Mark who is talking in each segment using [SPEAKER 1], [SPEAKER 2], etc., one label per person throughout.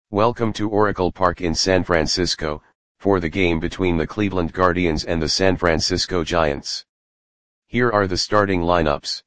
[SPEAKER 1] Welcome to Oracle Park in San Francisco, for the game between the Cleveland Guardians and the San Francisco Giants. Here are the starting lineups.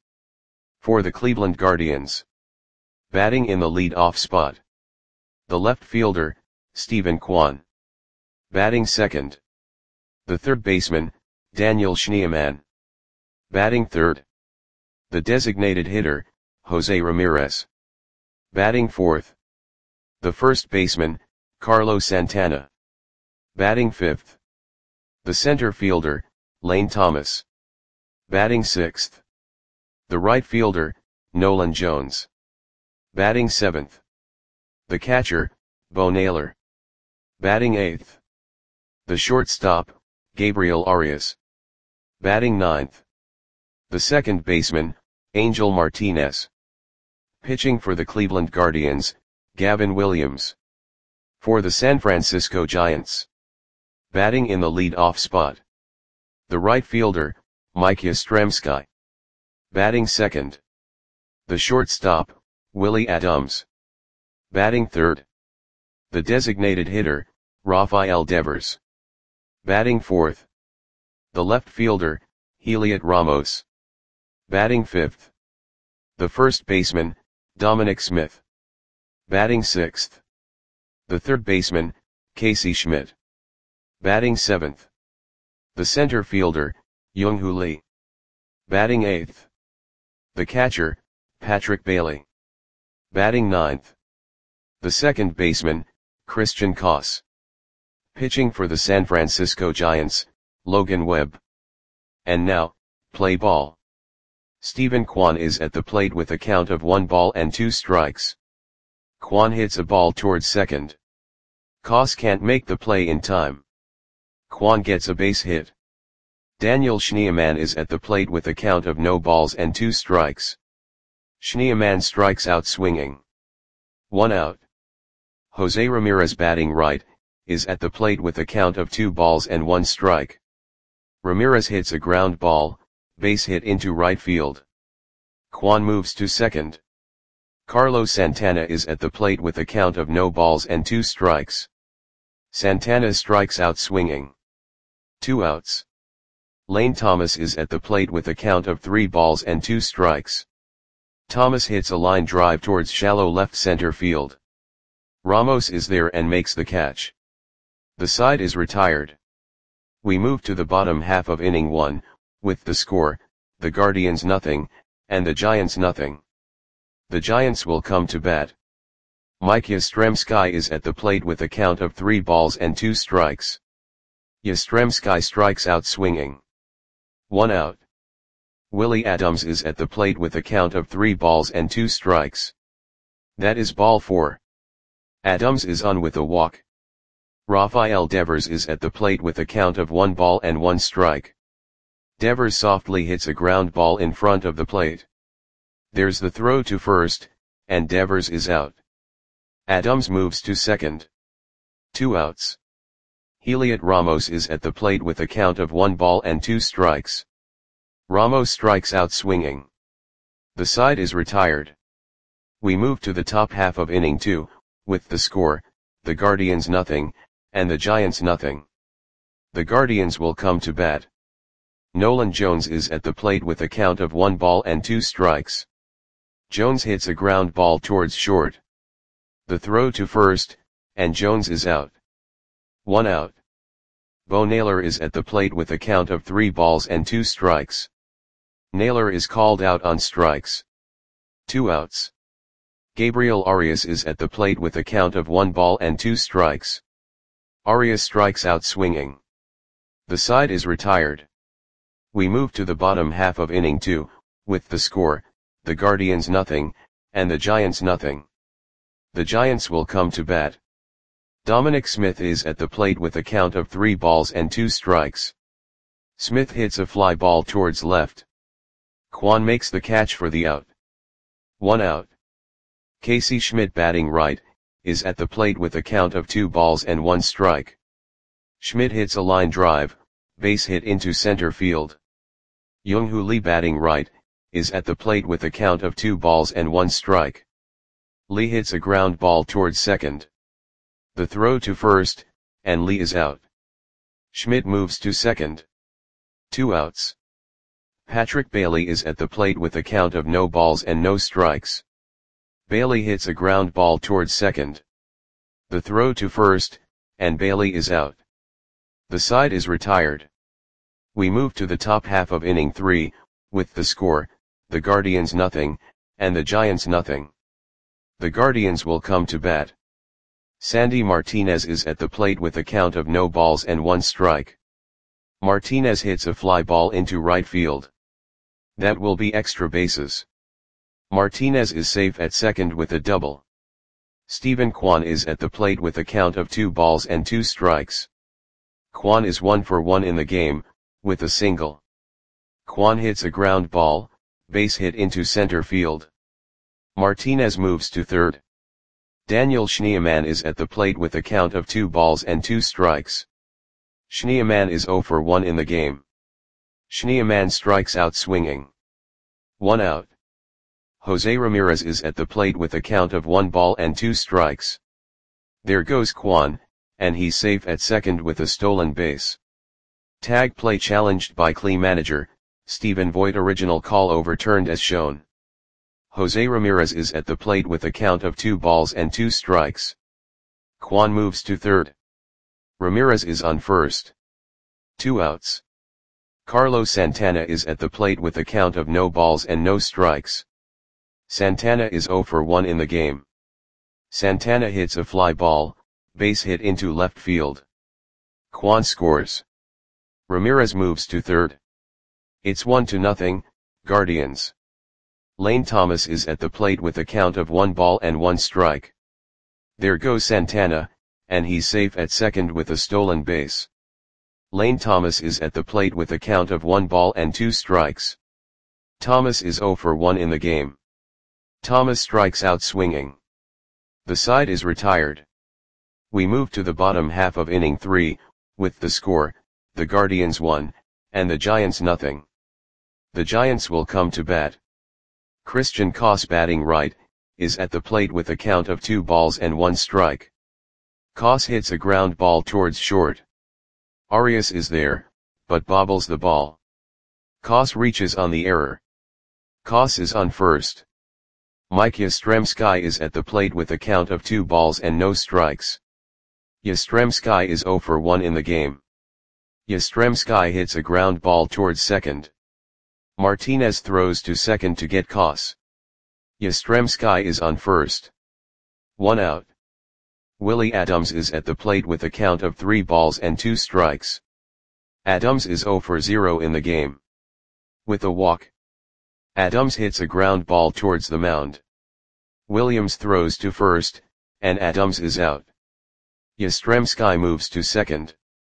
[SPEAKER 1] For the Cleveland Guardians. Batting in the lead-off spot. The left fielder, Steven Kwan. Batting second. The third baseman, Daniel Schneemann. Batting third. The designated hitter, Jose Ramirez. Batting fourth. The first baseman, Carlos Santana. Batting fifth. The center fielder, Lane Thomas. Batting sixth. The right fielder, Nolan Jones. Batting seventh. The catcher, Bo Naylor. Batting eighth. The shortstop, Gabriel Arias. Batting ninth. The second baseman, Angel Martinez. Pitching for the Cleveland Guardians, Gavin Williams. For the San Francisco Giants. Batting in the lead-off spot. The right fielder, Mike Yastrzemski. Batting second. The shortstop, Willie Adams. Batting third. The designated hitter, Rafael Devers. Batting fourth. The left fielder, Heliot Ramos. Batting fifth. The first baseman, Dominic Smith. Batting sixth. The third baseman, Casey Schmidt. Batting seventh. The center fielder, Young-Hoo Lee. Batting eighth. The catcher, Patrick Bailey. Batting ninth. The second baseman, Christian Koss. Pitching for the San Francisco Giants, Logan Webb. And now, play ball. Steven Kwan is at the plate with a count of 1-2 strikes. Kwan hits a ball towards second. Koss can't make the play in time. Kwan gets a base hit. Daniel Schneemann is at the plate with a count of 0-2 strikes. Schneemann strikes out swinging. 1 out. Jose Ramirez batting right, is at the plate with a count of 2-1 strike. Ramirez hits a ground ball, base hit into right field. Kwan moves to second. Carlos Santana is at the plate with a count of 0-2 strikes. Santana strikes out swinging. 2 outs. Lane Thomas is at the plate with a count of 3-2 strikes. Thomas hits a line drive towards shallow left center field. Ramos is there and makes the catch. The side is retired. We move to the bottom half of inning 1, with the score, the Guardians 0, and the Giants 0. The Giants will come to bat. Mike Yastrzemski is at the plate with a count of 3-2 strikes. Yastrzemski strikes out swinging. 1 out. Willie Adams is at the plate with a count of 3-2 strikes. That is ball 4. Adams is on with a walk. Rafael Devers is at the plate with a count of 1-1 strike. Devers softly hits a ground ball in front of the plate. There's the throw to first, and Devers is out. Adams moves to second. 2 outs. Heliot Ramos is at the plate with a count of 1-2 strikes. Ramos strikes out swinging. The side is retired. We move to the top half of inning 2, with the score, the Guardians 0, and the Giants 0. The Guardians will come to bat. Nolan Jones is at the plate with a count of 1-2 strikes. Jones hits a ground ball towards short. The throw to first, and Jones is out. 1 out. Bo Naylor is at the plate with a count of 3-2 strikes. Naylor is called out on strikes. 2 outs. Gabriel Arias is at the plate with a count of 1-2 strikes. Arias strikes out swinging. The side is retired. We move to the bottom half of inning 2, with the score, the Guardians 0, and the Giants 0. The Giants will come to bat. Dominic Smith is at the plate with a count of 3-2 strikes. Smith hits a fly ball towards left. Kwan makes the catch for the out. 1 out. Casey Schmidt batting right, is at the plate with a count of 2-1 strike. Schmidt hits a line drive, base hit into center field. Young-Hoo Lee batting right, is at the plate with a count of 2-1 strike. Lee hits a ground ball towards second. The throw to first, and Lee is out. Schmidt moves to second. 2 outs. Patrick Bailey is at the plate with a count of no balls and no strikes. Bailey hits a ground ball towards second. The throw to first, and Bailey is out. The side is retired. We move to the top half of inning 3, with the score, the Guardians nothing, and the Giants nothing. The Guardians will come to bat. Sandy Martinez is at the plate with a count of no balls and 1 strike. Martinez hits a fly ball into right field. That will be extra bases. Martinez is safe at second with a double. Stephen Kwan is at the plate with a count of 2 balls and 2 strikes. Kwan is 1 for 1 in the game, with a single. Kwan hits a ground ball, base hit into center field. Martinez moves to third. Daniel Schneemann is at the plate with a count of 2 balls and 2 strikes. Schneemann is 0 for 1 in the game. Schneemann strikes out swinging. 1 out. Jose Ramirez is at the plate with a count of 1 ball and 2 strikes. There goes Kwan, and he's safe at second with a stolen base. Tag play challenged by Clee manager, Stephen Voigt. Original call overturned as shown. Jose Ramirez is at the plate with a count of 2 balls and 2 strikes. Kwan moves to third. Ramirez is on first. 2 outs. Carlos Santana is at the plate with a count of no balls and no strikes. Santana is 0 for 1 in the game. Santana hits a fly ball, base hit into left field. Kwan scores. Ramirez moves to third. It's 1-0, Guardians. Lane Thomas is at the plate with a count of 1 ball and 1 strike. There goes Santana, and he's safe at second with a stolen base. Lane Thomas is at the plate with a count of 1 ball and 2 strikes. Thomas is 0 for 1 in the game. Thomas strikes out swinging. The side is retired. We move to the bottom half of inning 3, with the score, the Guardians 1, and the Giants nothing. The Giants will come to bat. Christian Koss, batting right, is at the plate with a count of 2 balls and 1 strike. Koss hits a ground ball towards short. Arias is there, but bobbles the ball. Koss reaches on the error. Koss is on first. Mike Yastrzemski is at the plate with a count of 2 balls and no strikes. Yastrzemski is 0 for 1 in the game. Yastrzemski hits a ground ball towards second. Martinez throws to second to get Koss. Yastrzemski is on first. 1 out. Willie Adams is at the plate with a count of 3 balls and 2 strikes. Adams is 0 for 0 in the game. With a walk. Adams hits a ground ball towards the mound. Williams throws to first, and Adams is out. Yastrzemski moves to second.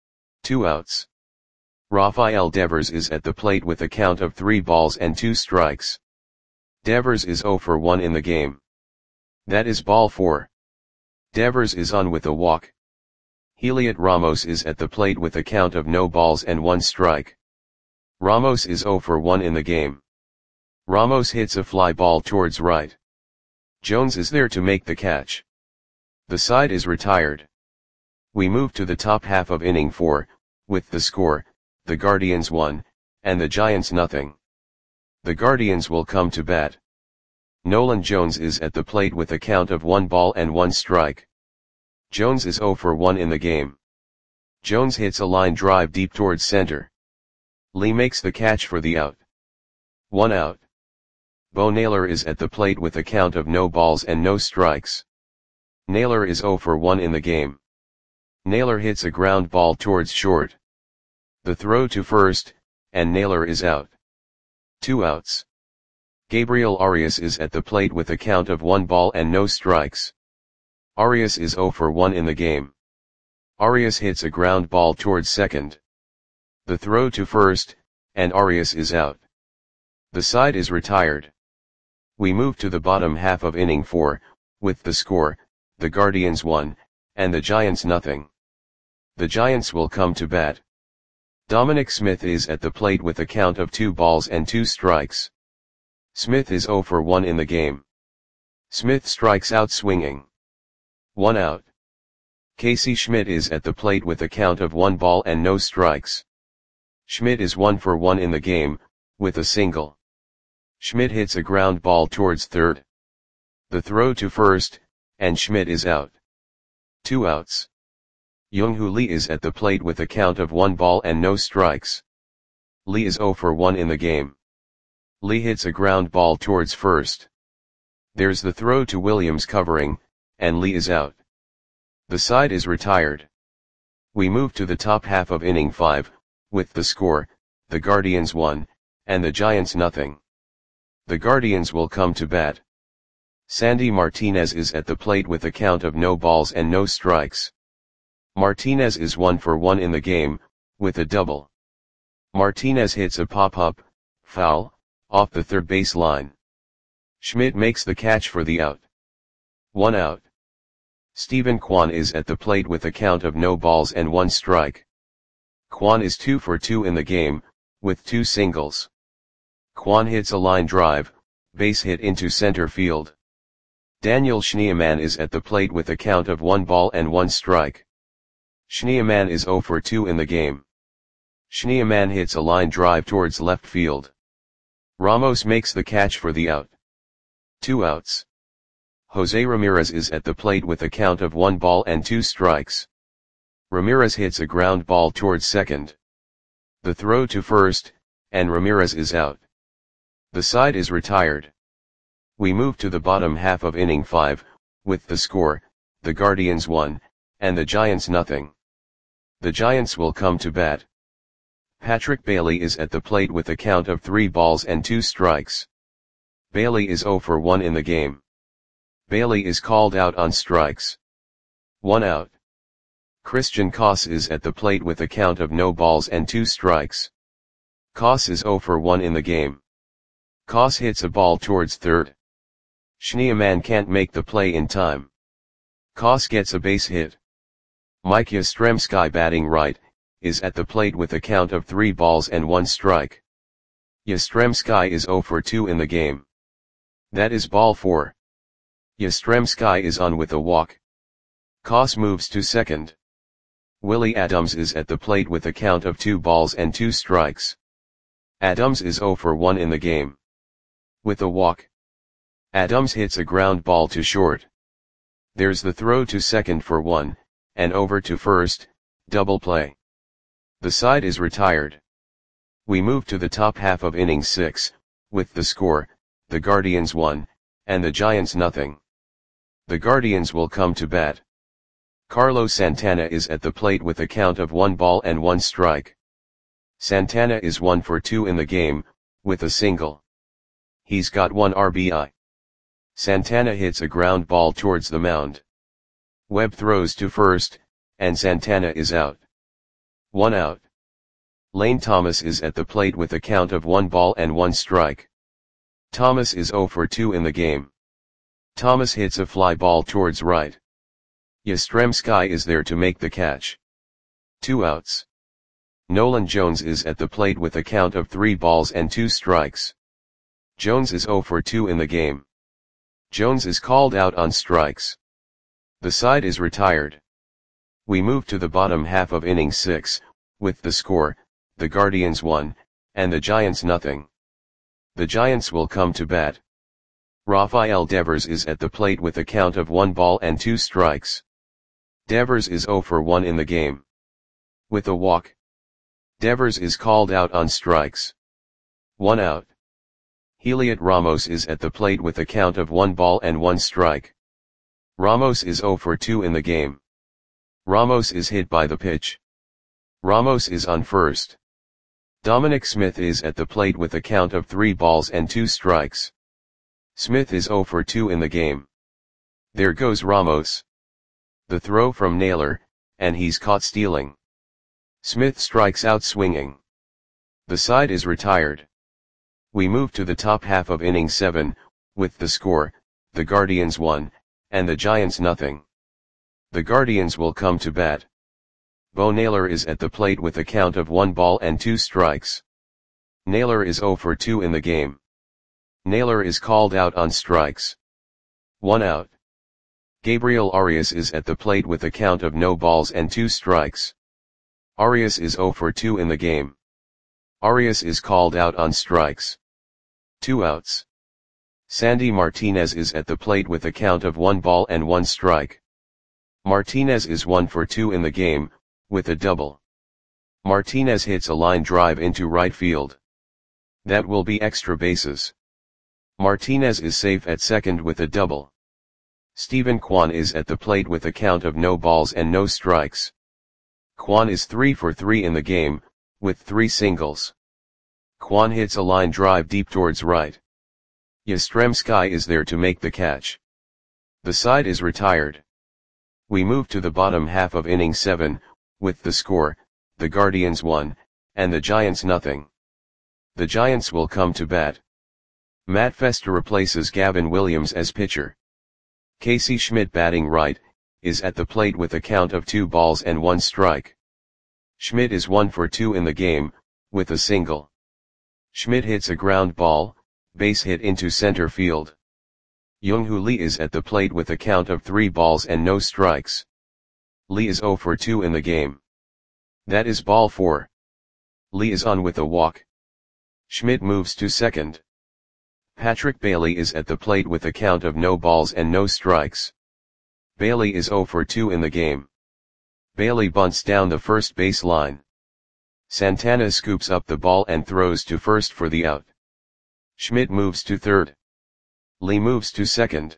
[SPEAKER 1] 2 outs. Rafael Devers is at the plate with a count of 3 balls and 2 strikes. Devers is 0 for 1 in the game. That is ball 4. Devers is on with a walk. Heliot Ramos is at the plate with a count of no balls and 1 strike. Ramos is 0 for 1 in the game. Ramos hits a fly ball towards right. Jones is there to make the catch. The side is retired. We move to the top half of inning 4, with the score, the Guardians 1, and the Giants nothing. The Guardians will come to bat. Nolan Jones is at the plate with a count of 1 ball and 1 strike. Jones is 0 for 1 in the game. Jones hits a line drive deep towards center. Lee makes the catch for the out. 1 out. Bo Naylor is at the plate with a count of no balls and no strikes. Naylor is 0 for 1 in the game. Naylor hits a ground ball towards short. The throw to first, and Naylor is out. 2 outs. Gabriel Arias is at the plate with a count of 1 ball and no strikes. Arias is 0 for 1 in the game. Arias hits a ground ball towards second. The throw to first, and Arias is out. The side is retired. We move to the bottom half of inning 4, with the score, the Guardians 1, and the Giants nothing. The Giants will come to bat. Dominic Smith is at the plate with a count of 2 balls and 2 strikes. Smith is 0 for 1 in the game. Smith strikes out swinging. 1 out. Casey Schmidt is at the plate with a count of 1 ball and no strikes. Schmidt is 1 for 1 in the game, with a single. Schmidt hits a ground ball towards third. The throw to first, and Schmidt is out. 2 outs. Young-Hoo Lee is at the plate with a count of 1 ball and no strikes. Lee is 0 for 1 in the game. Lee hits a ground ball towards first. There's the throw to Williams covering, and Lee is out. The side is retired. We move to the top half of inning 5, with the score, the Guardians 1, and the Giants nothing. The Guardians will come to bat. Sandy Martinez is at the plate with a count of no balls and no strikes. Martinez is 1 for 1 in the game, with a double. Martinez hits a pop-up, foul, off the third base line. Schmidt makes the catch for the out. 1 out. Stephen Kwan is at the plate with a count of no balls and 1 strike. Kwan is 2 for 2 in the game, with 2 singles. Kwan hits a line drive, base hit into center field. Daniel Schneemann is at the plate with a count of 1 ball and 1 strike. Schneemann is 0 for 2 in the game. Schneemann hits a line drive towards left field. Ramos makes the catch for the out. 2 outs. Jose Ramirez is at the plate with a count of 1 ball and 2 strikes. Ramirez hits a ground ball towards second. The throw to first, and Ramirez is out. The side is retired. We move to the bottom half of inning 5, with the score, the Guardians 1, and the Giants nothing. The Giants will come to bat. Patrick Bailey is at the plate with a count of 3 balls and 2 strikes. Bailey is 0 for 1 in the game. Bailey is called out on strikes. 1 out. Christian Koss is at the plate with a count of no balls and 2 strikes. Koss is 0 for 1 in the game. Koss hits a ball towards third. Schneemann can't make the play in time. Koss gets a base hit. Mike Yastrzemski, batting right, is at the plate with a count of 3 balls and 1 strike. Yastrzemski is 0 for 2 in the game. That is ball 4. Yastrzemski is on with a walk. Koss moves to second. Willie Adams is at the plate with a count of 2 balls and 2 strikes. Adams is 0 for 1 in the game. With a walk. Adams hits a ground ball to short. There's the throw to second for 1, and over to first, double play. The side is retired. We move to the top half of inning 6, with the score, the Guardians 1, and the Giants nothing. The Guardians will come to bat. Carlos Santana is at the plate with a count of 1 ball and 1 strike. Santana is 1 for 2 in the game, with a single. He's got 1 RBI. Santana hits a ground ball towards the mound. Webb throws to first, and Santana is out. 1 out. Lane Thomas is at the plate with a count of 1 ball and 1 strike. Thomas is 0 for 2 in the game. Thomas hits a fly ball towards right. Yastrzemski is there to make the catch. 2 outs. Nolan Jones is at the plate with a count of 3 balls and 2 strikes. Jones is 0 for 2 in the game. Jones is called out on strikes. The side is retired. We move to the bottom half of inning 6, with the score, the Guardians 1, and the Giants nothing. The Giants will come to bat. Rafael Devers is at the plate with a count of 1 ball and 2 strikes. Devers is 0 for 1 in the game. With a walk. Devers is called out on strikes. 1 out. Heliot Ramos is at the plate with a count of 1 ball and 1 strike. Ramos is 0 for 2 in the game. Ramos is hit by the pitch. Ramos is on first. Dominic Smith is at the plate with a count of 3 balls and 2 strikes. Smith is 0 for 2 in the game. There goes Ramos. The throw from Naylor, and he's caught stealing. Smith strikes out swinging. The side is retired. We move to the top half of inning 7, with the score, the Guardians 1, and the Giants nothing. The Guardians will come to bat. Bo Naylor is at the plate with a count of 1 ball and 2 strikes. Naylor is 0 for 2 in the game. Naylor is called out on strikes. 1 out. Gabriel Arias is at the plate with a count of no balls and 2 strikes. Arias is 0 for 2 in the game. Arias is called out on strikes. 2 outs. Sandy Martinez is at the plate with a count of 1 ball and 1 strike. Martinez is 1 for 2 in the game, with a double. Martinez hits a line drive into right field. That will be extra bases. Martinez is safe at second with a double. Steven Kwan is at the plate with a count of no balls and no strikes. Kwan is 3 for 3 in the game, with 3 singles. Kwan hits a line drive deep towards right. Yastrzemski is there to make the catch. The side is retired. We move to the bottom half of inning 7, with the score, the Guardians 1, and the Giants nothing. The Giants will come to bat. Matt Festa replaces Gavin Williams as pitcher. Casey Schmidt batting right, is at the plate with a count of 2 balls and 1 strike. Schmidt is 1 for 2 in the game, with a single. Schmidt hits a ground ball, base hit into center field. Young-Hoo Lee is at the plate with a count of 3 balls and no strikes. Lee is 0 for 2 in the game. That is ball 4. Lee is on with a walk. Schmidt moves to second. Patrick Bailey is at the plate with a count of no balls and no strikes. Bailey is 0 for 2 in the game. Bailey bunts down the first base line. Santana scoops up the ball and throws to first for the out. Schmidt moves to third. Lee moves to second.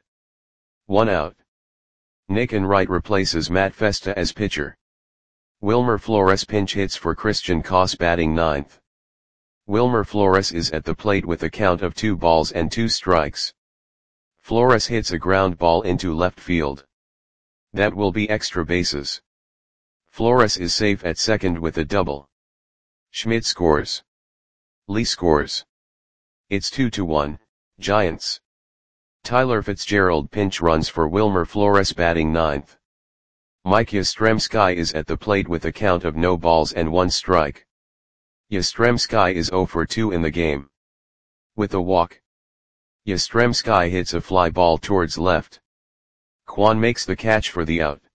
[SPEAKER 1] 1 out. Nick Enright replaces Matt Festa as pitcher. Wilmer Flores pinch hits for Christian Koss batting ninth. Wilmer Flores is at the plate with a count of 2 balls and 2 strikes. Flores hits a ground ball into left field. That will be extra bases. Flores is safe at second with a double. Schmidt scores. Lee scores. It's 2-1, Giants. Tyler Fitzgerald pinch runs for Wilmer Flores batting ninth. Mike Yastrzemski is at the plate with a count of no balls and 1 strike. Yastrzemski is 0 for 2 in the game. With a walk. Yastrzemski hits a fly ball towards left. Kwan makes the catch for the out.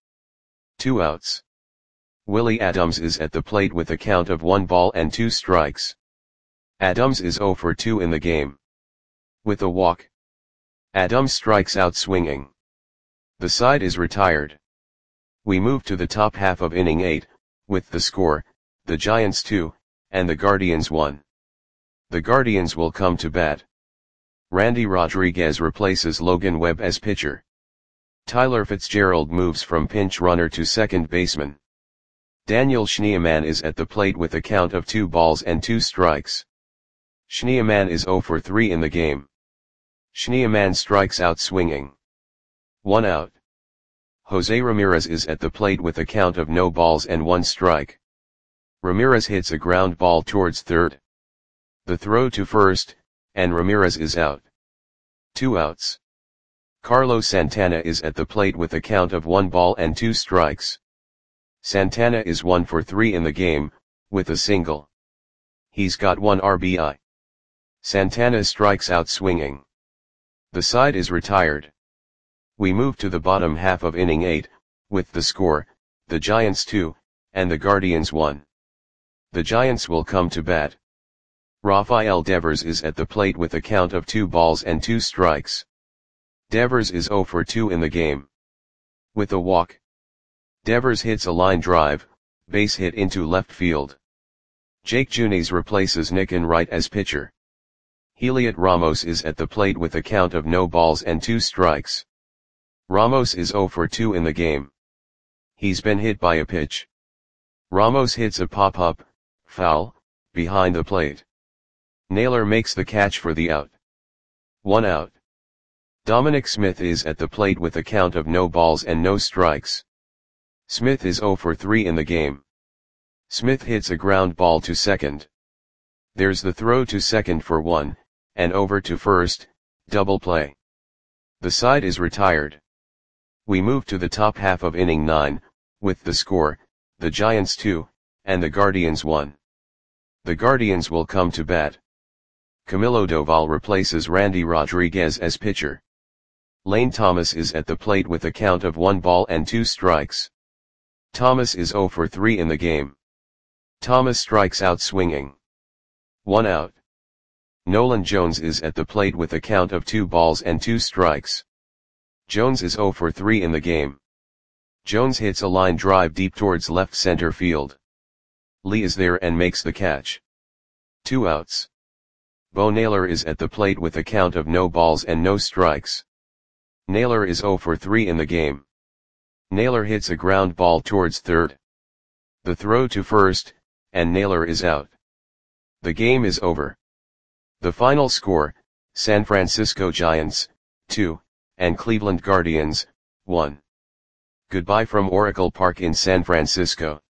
[SPEAKER 1] 2 outs. Willie Adams is at the plate with a count of 1 ball and 2 strikes. Adams is 0 for 2 in the game. With a walk. Adams strikes out swinging. The side is retired. We move to the top half of inning 8, with the score, the Giants 2, and the Guardians 1. The Guardians will come to bat. Randy Rodriguez replaces Logan Webb as pitcher. Tyler Fitzgerald moves from pinch runner to second baseman. Daniel Schneemann is at the plate with a count of 2 balls and 2 strikes. Schneemann is 0 for 3 in the game. Schneemann strikes out swinging. 1 out. Jose Ramirez is at the plate with a count of no balls and 1 strike. Ramirez hits a ground ball towards third. The throw to first, and Ramirez is out. 2 outs. Carlos Santana is at the plate with a count of 1 ball and 2 strikes. Santana is 1 for 3 in the game, with a single. He's got 1 RBI. Santana strikes out swinging. The side is retired. We move to the bottom half of inning 8, with the score, the Giants 2, and the Guardians 1. The Giants will come to bat. Rafael Devers is at the plate with a count of 2 balls and 2 strikes. Devers is 0 for 2 in the game. With a walk. Devers hits a line drive, base hit into left field. Jake Junis replaces Nick Enright as pitcher. Heliot Ramos is at the plate with a count of no balls and 2 strikes. Ramos is 0 for 2 in the game. He's been hit by a pitch. Ramos hits a pop-up, foul, behind the plate. Naylor makes the catch for the out. 1 out. Dominic Smith is at the plate with a count of no balls and no strikes. Smith is 0 for 3 in the game. Smith hits a ground ball to second. There's the throw to second for 1, and over to first, double play. The side is retired. We move to the top half of inning 9, with the score, the Giants 2, and the Guardians 1. The Guardians will come to bat. Camilo Doval replaces Randy Rodriguez as pitcher. Lane Thomas is at the plate with a count of 1 ball and 2 strikes. Thomas is 0 for 3 in the game. Thomas strikes out swinging. 1 out. Nolan Jones is at the plate with a count of 2 balls and 2 strikes. Jones is 0 for 3 in the game. Jones hits a line drive deep towards left center field. Lee is there and makes the catch. 2 outs. Bo Naylor is at the plate with a count of no balls and no strikes. Naylor is 0 for 3 in the game. Naylor hits a ground ball towards third. The throw to first, and Naylor is out. The game is over. The final score, San Francisco Giants, 2, and Cleveland Guardians, 1. Goodbye from Oracle Park in San Francisco.